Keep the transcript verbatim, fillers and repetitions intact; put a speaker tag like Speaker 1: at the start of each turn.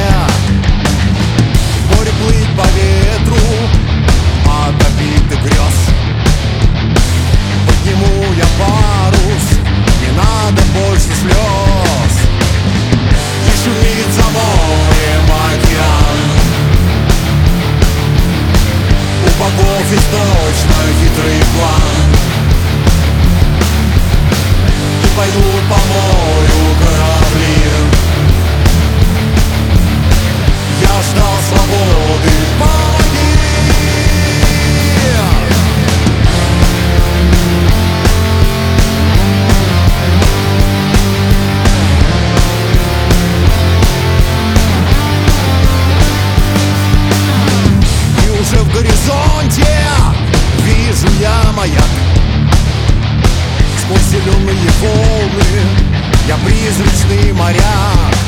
Speaker 1: Море плыть по ветру от обитых грез. Подниму я парус, не надо больше слез. И шумит за морем океан. У богов есть точно хитрый план. И пойдут по морю корабли. Я ждал свободы, помоги! И уже в горизонте вижу я маяк. Сквозь зеленые волны я призрачный моряк.